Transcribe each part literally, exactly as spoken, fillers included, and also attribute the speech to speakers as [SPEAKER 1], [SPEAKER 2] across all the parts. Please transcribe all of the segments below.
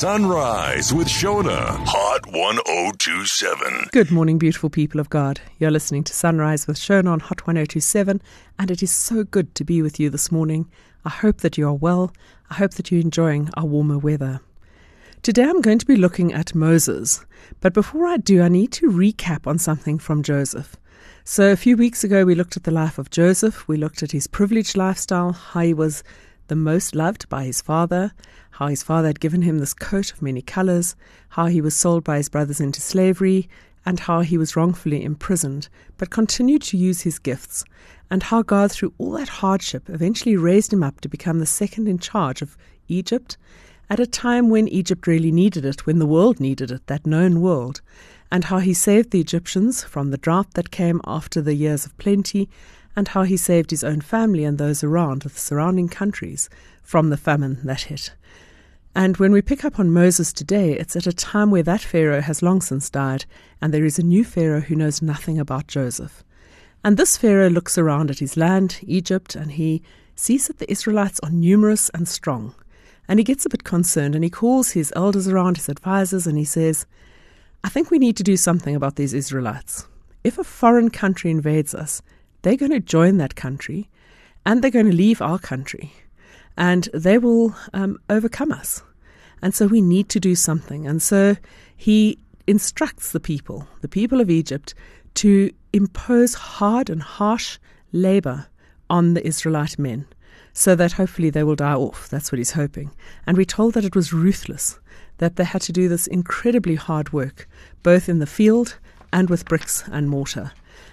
[SPEAKER 1] Sunrise with Shona, Hot one oh two seven.
[SPEAKER 2] Good morning, beautiful people of God. You're listening to Sunrise with Shona on Hot one oh two seven, and it is so good to be with you this morning. I hope that you are well. I hope that you're enjoying our warmer weather. Today I'm going to be looking at Moses, but before I do, I need to recap on something from Joseph. So a few weeks ago, we looked at the life of Joseph. We looked at his privileged lifestyle, how he was the most loved by his father, how his father had given him this coat of many colors, how he was sold by his brothers into slavery, and how he was wrongfully imprisoned, but continued to use his gifts, and how God, through all that hardship, eventually raised him up to become the second in charge of Egypt, at a time when Egypt really needed it, when the world needed it, that known world, and how he saved the Egyptians from the drought that came after the years of plenty, and how he saved his own family and those around, the surrounding countries, from the famine that hit. And when we pick up on Moses today, it's at a time where that Pharaoh has long since died, and there is a new Pharaoh who knows nothing about Joseph. And this Pharaoh looks around at his land, Egypt, and he sees that the Israelites are numerous and strong. And he gets a bit concerned, and he calls his elders around, his advisors, and he says, I think we need to do something about these Israelites. If a foreign country invades us, they're going to join that country, and they're going to leave our country, and they will um, overcome us. And so we need to do something. And so he instructs the people, the people of Egypt, to impose hard and harsh labor on the Israelite men, so that hopefully they will die off. That's what he's hoping. And we're told that it was ruthless, that they had to do this incredibly hard work, both in the field and with bricks and mortar.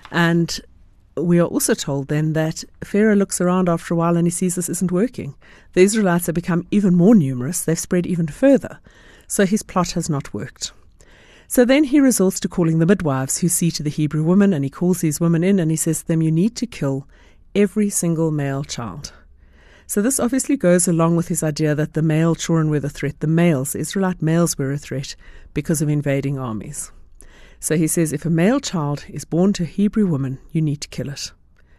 [SPEAKER 2] And we are also told then that Pharaoh looks around after a while and he sees this isn't working. The Israelites have become even more numerous. They've spread even further. So his plot has not worked. So then he resorts to calling the midwives who see to the Hebrew women, and he calls these women in and he says to them, you need to kill every single male child. So this obviously goes along with his idea that the male children were the threat. The males, the Israelite males were a threat because of invading armies. So he says, if a male child is born to a Hebrew woman, you need to kill it.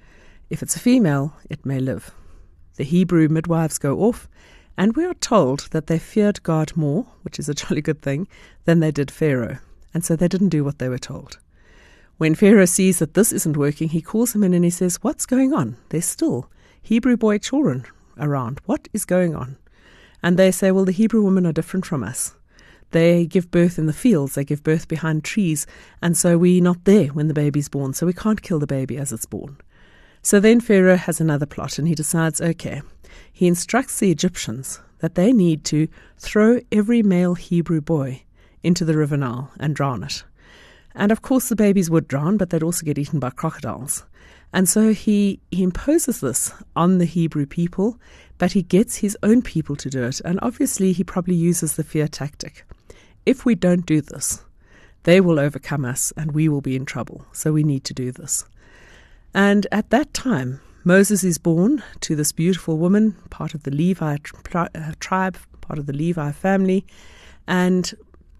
[SPEAKER 2] If it's a female, it may live. The Hebrew midwives go off, and we are told that they feared God more, which is a jolly good thing, than they did Pharaoh. And so they didn't do what they were told. When Pharaoh sees that this isn't working, he calls them in and he says, what's going on? There's still Hebrew boy children around. What is going on? And they say, well, the Hebrew women are different from us. They give birth in the fields, they give birth behind trees, and so we're not there when the baby's born, so we can't kill the baby as it's born. So then Pharaoh has another plot, and he decides, okay, he instructs the Egyptians that they need to throw every male Hebrew boy into the river Nile and drown it. And of course the babies would drown, but they'd also get eaten by crocodiles. And so he, he imposes this on the Hebrew people, but he gets his own people to do it, and obviously he probably uses the fear tactic. If we don't do this, they will overcome us and we will be in trouble. So we need to do this. And at that time, Moses is born to this beautiful woman, part of the Levi tri- uh, tribe, part of the Levi family. And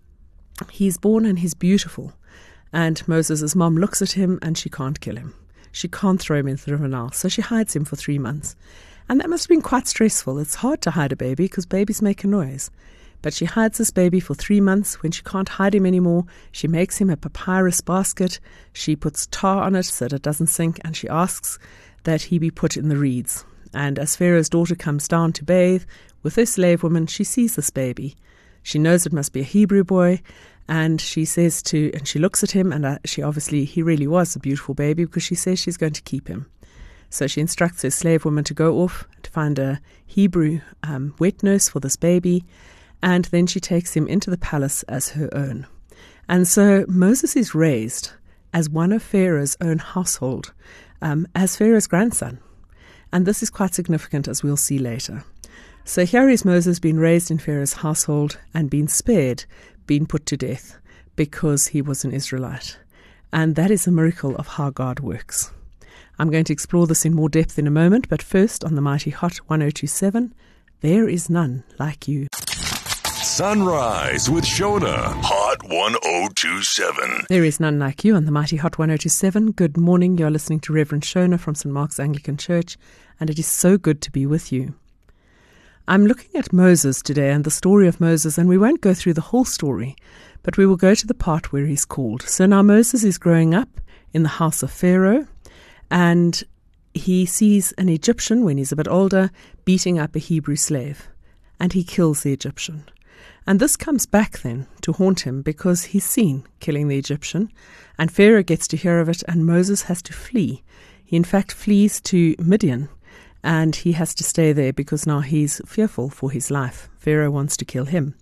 [SPEAKER 2] he's born and he's beautiful. And Moses' mom looks at him and she can't kill him. She can't throw him into the river Nile. So she hides him for three months. And that must have been quite stressful. It's hard to hide a baby because babies make a noise. But she hides this baby for three months. When she can't hide him anymore, she makes him a papyrus basket. She puts tar on it so that it doesn't sink, and she asks that he be put in the reeds. And as Pharaoh's daughter comes down to bathe with her slave woman, she sees this baby. She knows it must be a Hebrew boy, and she says to, and she looks at him, and uh, she obviously, he really was a beautiful baby because she says she's going to keep him. So she instructs her slave woman to go off to find a Hebrew um, wet nurse for this baby. And then she takes him into the palace as her own. And so Moses is raised as one of Pharaoh's own household, um, as Pharaoh's grandson. And this is quite significant, as we'll see later. So here is Moses being raised in Pharaoh's household and being spared, being put to death, because he was an Israelite. And that is a miracle of how God works. I'm going to explore this in more depth in a moment, but first on the mighty Hot one oh two seven, there is none like you.
[SPEAKER 1] Sunrise with Shona, Hot one oh two seven.
[SPEAKER 2] There is none like you on the mighty Hot one oh two seven. Good morning. You're listening to Reverend Shona from Saint Mark's Anglican Church, and it is so good to be with you. I'm looking at Moses today and the story of Moses, and we won't go through the whole story, but we will go to the part where he's called. So now Moses is growing up in the house of Pharaoh, and he sees an Egyptian, when he's a bit older, beating up a Hebrew slave, and he kills the Egyptian. And this comes back then to haunt him because he's seen killing the Egyptian, and Pharaoh gets to hear of it, and Moses has to flee. He in fact flees to Midian, and he has to stay there because now he's fearful for his life. Pharaoh wants to kill him.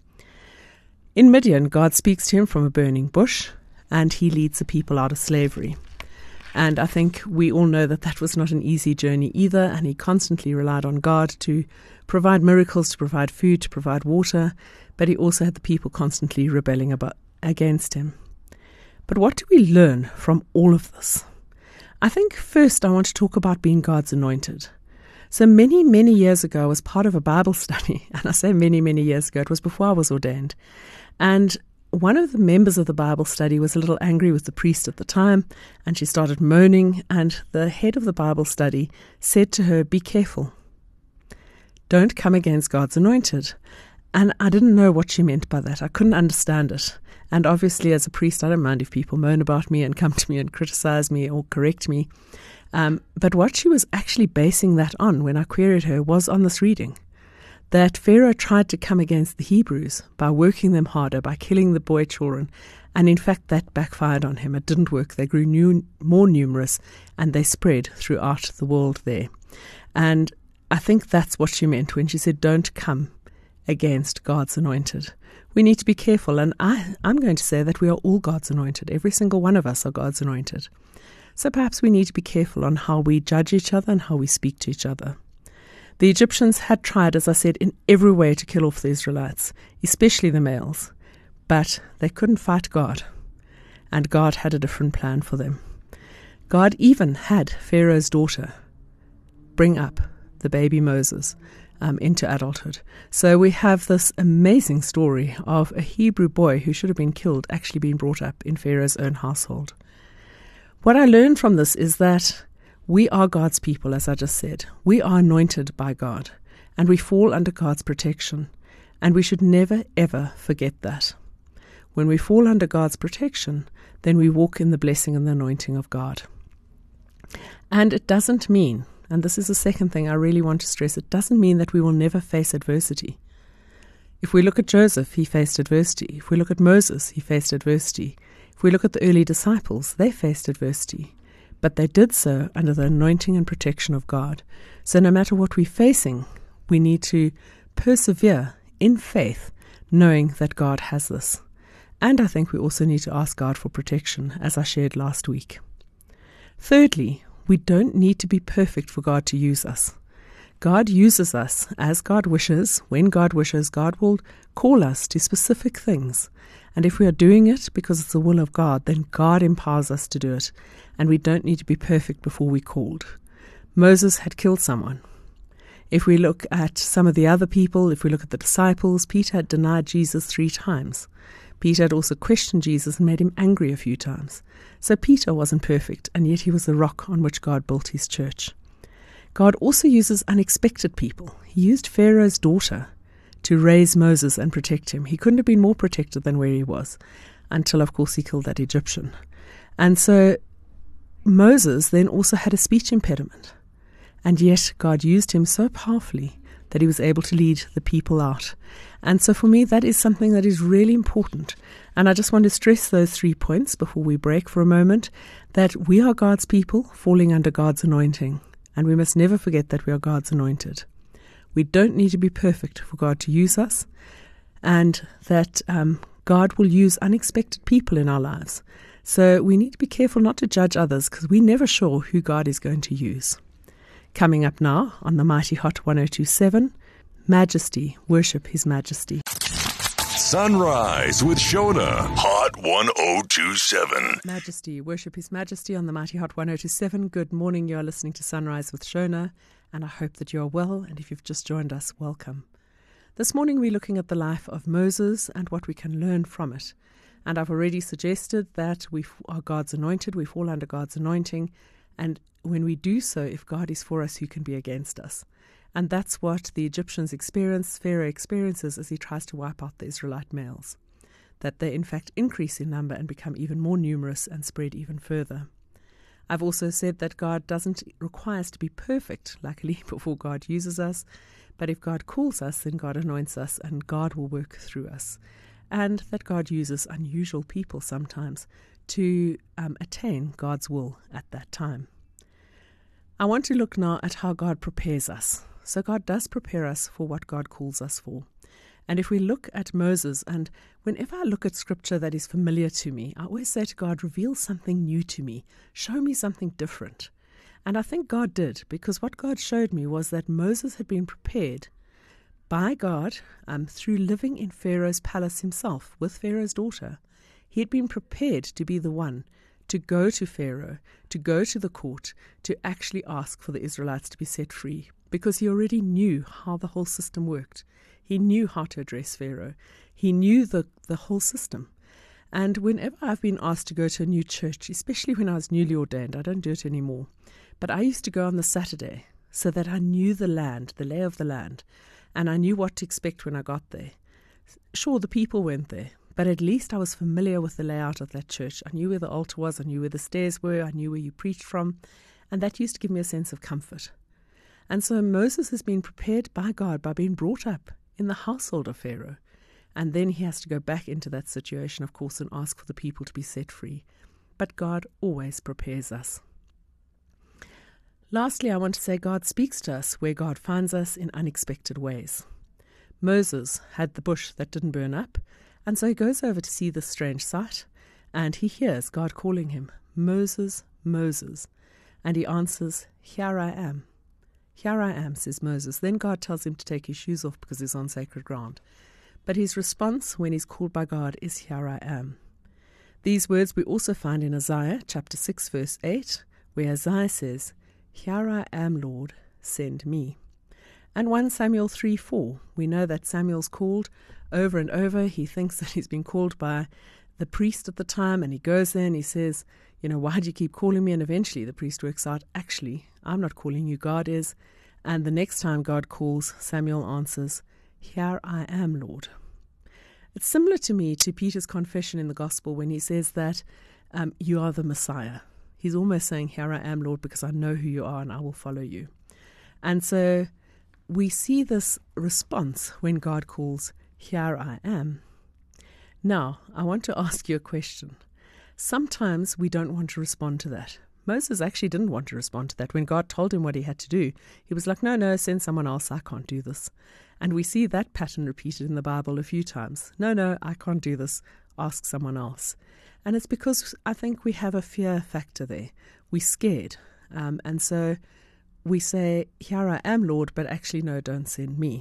[SPEAKER 2] In Midian, God speaks to him from a burning bush, and he leads the people out of slavery. And I think we all know that that was not an easy journey either, and he constantly relied on God to provide miracles, to provide food, to provide water, but he also had the people constantly rebelling about, against him. But what do we learn from all of this? I think first I want to talk about being God's anointed. So many, many years ago, I was part of a Bible study, and I say many, many years ago, it was before I was ordained. And one of the members of the Bible study was a little angry with the priest at the time, and she started moaning, and the head of the Bible study said to her, "Be careful. Don't come against God's anointed." And I didn't know what she meant by that. I couldn't understand it. And obviously, as a priest, I don't mind if people moan about me and come to me and criticize me or correct me. Um, but what she was actually basing that on when I queried her was on this reading, that Pharaoh tried to come against the Hebrews by working them harder, by killing the boy children, and in fact that backfired on him. It didn't work. They grew new, more numerous, and they spread throughout the world there. And I think that's what she meant when she said, don't come against God's anointed. We need to be careful, and I, I'm going to say that we are all God's anointed. Every single one of us are God's anointed. So perhaps we need to be careful on how we judge each other and how we speak to each other. The Egyptians had tried, as I said, in every way to kill off the Israelites, especially the males, but they couldn't fight God, and God had a different plan for them. God even had Pharaoh's daughter bring up the baby Moses um, into adulthood. So we have this amazing story of a Hebrew boy who should have been killed actually being brought up in Pharaoh's own household. What I learned from this is that we are God's people, as I just said. We are anointed by God, and we fall under God's protection, and we should never, ever forget that. When we fall under God's protection, then we walk in the blessing and the anointing of God. And it doesn't mean, and this is the second thing I really want to stress, it doesn't mean that we will never face adversity. If we look at Joseph, he faced adversity. If we look at Moses, he faced adversity. If we look at the early disciples, they faced adversity, but they did so under the anointing and protection of God. So no matter what we're facing, we need to persevere in faith, knowing that God has this. And I think we also need to ask God for protection, as I shared last week. Thirdly, we don't need to be perfect for God to use us. God uses us as God wishes. When God wishes, God will call us to specific things. And if we are doing it because it's the will of God, then God empowers us to do it. And we don't need to be perfect before we're called. Moses had killed someone. If we look at some of the other people, if we look at the disciples, Peter had denied Jesus three times. Peter had also questioned Jesus and made him angry a few times. So Peter wasn't perfect, and yet he was the rock on which God built his church. God also uses unexpected people. He used Pharaoh's daughter to raise Moses and protect him. He couldn't have been more protected than where he was, until, of course, he killed that Egyptian. And so Moses then also had a speech impediment, and yet God used him so powerfully that he was able to lead the people out. And so for me, that is something that is really important. And I just want to stress those three points before we break for a moment, that we are God's people falling under God's anointing, and we must never forget that we are God's anointed. We don't need to be perfect for God to use us, and that um, God will use unexpected people in our lives. So we need to be careful not to judge others, because we're never sure who God is going to use. Coming up now on the Mighty Hot one oh two point seven, Majesty, worship His Majesty.
[SPEAKER 1] Sunrise with Shona, Hot one oh two point seven.
[SPEAKER 2] Majesty, worship His Majesty on the Mighty Hot one oh two point seven. Good morning, you are listening to Sunrise with Shona, and I hope that you are well, and if you've just joined us, welcome. This morning we're looking at the life of Moses and what we can learn from it. And I've already suggested that we are God's anointed, we fall under God's anointing, and when we do so, if God is for us, who can be against us? And that's what the Egyptians experience, Pharaoh experiences as he tries to wipe out the Israelite males, that they in fact increase in number and become even more numerous and spread even further. I've also said that God doesn't require us to be perfect, luckily, before God uses us. But if God calls us, then God anoints us and God will work through us. And that God uses unusual people sometimes to um, attain God's will at that time. I want to look now at how God prepares us. So God does prepare us for what God calls us for. And if we look at Moses, and whenever I look at scripture that is familiar to me, I always say to God, reveal something new to me. Show me something different. And I think God did, because what God showed me was that Moses had been prepared by God um, through living in Pharaoh's palace himself with Pharaoh's daughter. He had been prepared to be the one to go to Pharaoh, to go to the court, to actually ask for the Israelites to be set free, because he already knew how the whole system worked. He knew how to address Pharaoh. He knew the, the whole system. And whenever I've been asked to go to a new church, especially when I was newly ordained, I don't do it anymore, but I used to go on the Saturday so that I knew the land, the lay of the land, and I knew what to expect when I got there. Sure, the people weren't there, but at least I was familiar with the layout of that church. I knew where the altar was, I knew where the stairs were, I knew where you preached from, and that used to give me a sense of comfort. And so Moses has been prepared by God by being brought up in the household of Pharaoh. And then he has to go back into that situation, of course, and ask for the people to be set free. But God always prepares us. Lastly, I want to say God speaks to us where God finds us in unexpected ways. Moses had the bush that didn't burn up, and so he goes over to see this strange sight, and he hears God calling him, Moses, Moses. And he answers, here I am. Here I am, says Moses. Then God tells him to take his shoes off because he's on sacred ground. But his response when he's called by God is, here I am. These words we also find in Isaiah chapter six, verse eight, where Isaiah says, here I am, Lord, send me. And First Samuel three four, we know that Samuel's called over and over. He thinks that he's been called by the priest at the time, and he goes there and he says, you know, why do you keep calling me? And eventually the priest works out, actually, I'm not calling you, God is. And the next time God calls, Samuel answers, here I am, Lord. It's similar to me to Peter's confession in the gospel when he says that um, you are the Messiah. He's almost saying, here I am, Lord, because I know who you are and I will follow you. And so we see this response when God calls, here I am. Now, I want to ask you a question. Sometimes we don't want to respond to that. Moses actually didn't want to respond to that. When God told him what he had to do, he was like, no, no, send someone else. I can't do this. And we see that pattern repeated in the Bible a few times. No, no, I can't do this. Ask someone else. And it's because I think we have a fear factor there. We're scared. Um, and so we say, here I am, Lord, but actually, no, don't send me.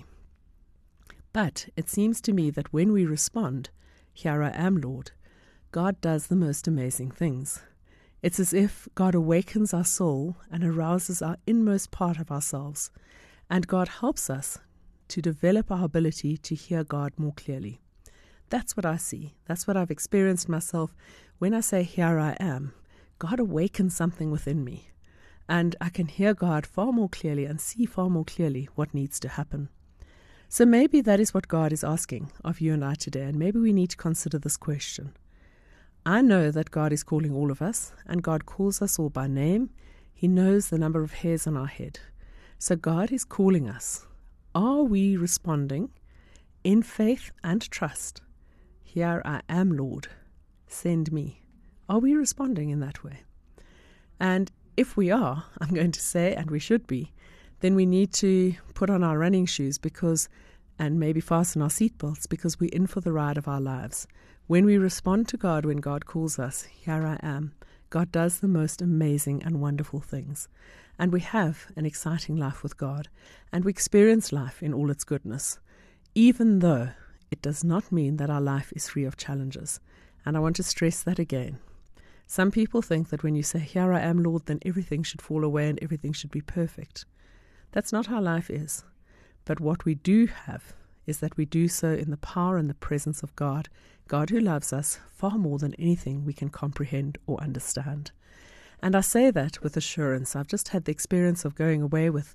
[SPEAKER 2] But it seems to me that when we respond, here I am, Lord, God does the most amazing things. It's as if God awakens our soul and arouses our inmost part of ourselves, and God helps us to develop our ability to hear God more clearly. That's what I see. That's what I've experienced myself. When I say, here I am, God awakens something within me, and I can hear God far more clearly and see far more clearly what needs to happen. So maybe that is what God is asking of you and I today, and maybe we need to consider this question. I know that God is calling all of us, and God calls us all by name. He knows the number of hairs on our head. So God is calling us. Are we responding in faith and trust? Here I am, Lord, send me. Are we responding in that way? And if we are, I'm going to say, and we should be, then we need to put on our running shoes because, and maybe fasten our seatbelts, because we're in for the ride of our lives. When we respond to God, when God calls us, here I am, God does the most amazing and wonderful things. And we have an exciting life with God, and we experience life in all its goodness, even though it does not mean that our life is free of challenges. And I want to stress that again. Some people think that when you say, here I am, Lord, then everything should fall away and everything should be perfect. That's not how life is. But what we do have is that we do so in the power and the presence of God, God who loves us far more than anything we can comprehend or understand. And I say that with assurance. I've just had the experience of going away with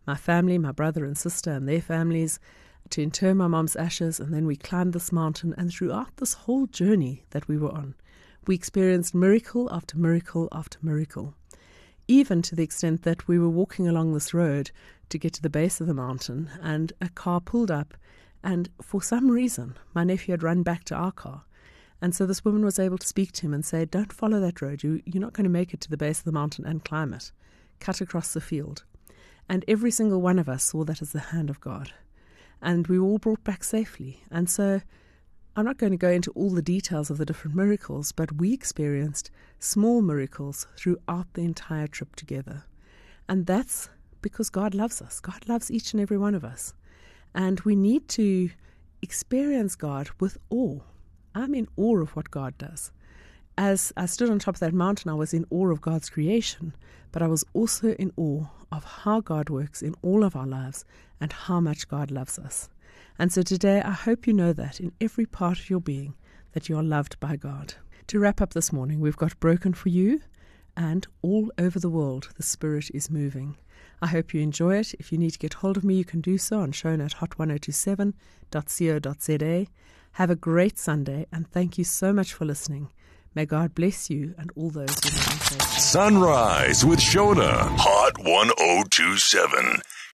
[SPEAKER 2] my family, my brother and sister and their families, to inter my mom's ashes, and then we climbed this mountain. And throughout this whole journey that we were on, we experienced miracle after miracle after miracle, even to the extent that we were walking along this road to get to the base of the mountain, and a car pulled up, and for some reason, my nephew had run back to our car. And so this woman was able to speak to him and say, don't follow that road. You, you're not going to make it to the base of the mountain and climb it. Cut across the field. And every single one of us saw that as the hand of God. And we were all brought back safely. And so I'm not going to go into all the details of the different miracles, but we experienced small miracles throughout the entire trip together. And that's because God loves us. God loves each and every one of us. And we need to experience God with awe. I'm in awe of what God does. As I stood on top of that mountain, I was in awe of God's creation, but I was also in awe of how God works in all of our lives and how much God loves us. And so today, I hope you know that in every part of your being, that you are loved by God. To wrap up this morning, we've got Broken for You, and all over the world, the Spirit is moving. I hope you enjoy it. If you need to get hold of me, you can do so on shona at hot ten twenty-seven dot co dot za. Have a great Sunday, and thank you so much for listening. May God bless you and all those who know Him.
[SPEAKER 1] Sunrise with Shona, Hot ten twenty-seven.